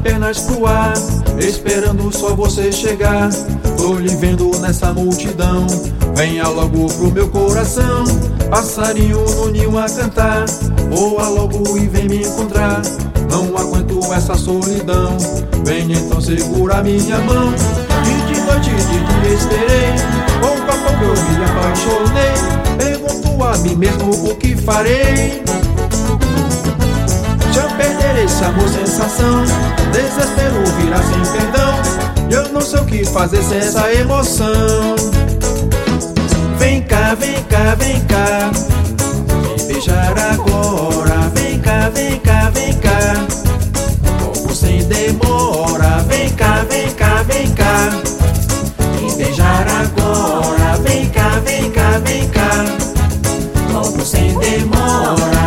pernas pro ar, esperando só você chegar. Tô lhe vendo nessa multidão, venha logo pro meu coração. Passarinho no ninho a cantar, voa logo e vem me encontrar. Não aguento essa solidão, venha então segura minha mão. E de noite e de dia esperei, pouco a pouco eu me apaixonei. Pergunto a mim mesmo o que farei. Se eu perder esse amor, sensação, desespero virá sem perdão. Eu não sei o que fazer sem essa emoção. Vem cá, vem cá, vem cá, me beijar agora. Vem cá, vem cá, vem cá, logo sem demora. Vem cá, vem cá, vem cá, me beijar agora. Vem cá, vem cá, vem cá, logo sem demora.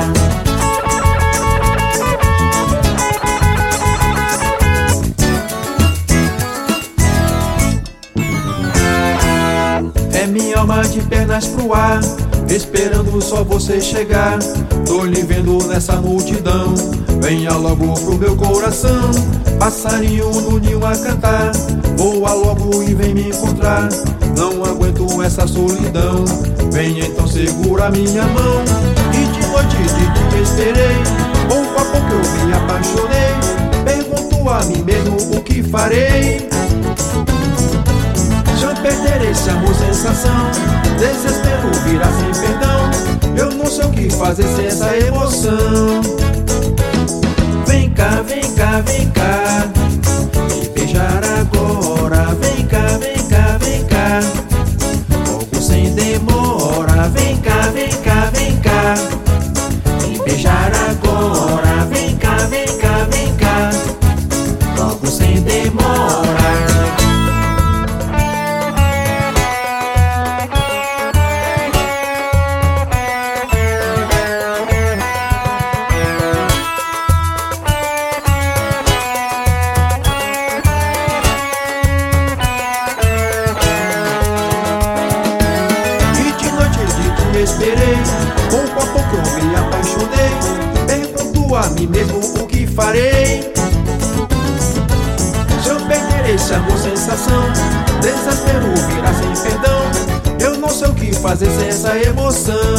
Minha alma de pernas pro ar, esperando só você chegar. Tô lhe vendo nessa multidão, venha logo pro meu coração. Passarinho no ninho a cantar, voa logo e vem me encontrar. Não aguento essa solidão, venha então segura minha mão. E de noite e de dia esperei, pouco a pouco eu me apaixonei. Pergunto a mim mesmo o que farei. Se eu perder esse amor, sensação, desespero virá sem perdão. Eu não sei o que fazer sem essa emoção. Vem cá, vem cá, vem cá, me beijar agora. Vem cá, vem cá, vem cá, logo sem demora. Vem cá, vem cá, vem cá, me beijar agora. Vem cá, vem cá, vem cá, logo sem demora. Esperei, pouco a pouco eu me apaixonei. Pergunto a mim mesmo o que farei. Se eu perder esse amor, sensação, desespero virá sem perdão. Eu não sei o que fazer sem essa emoção.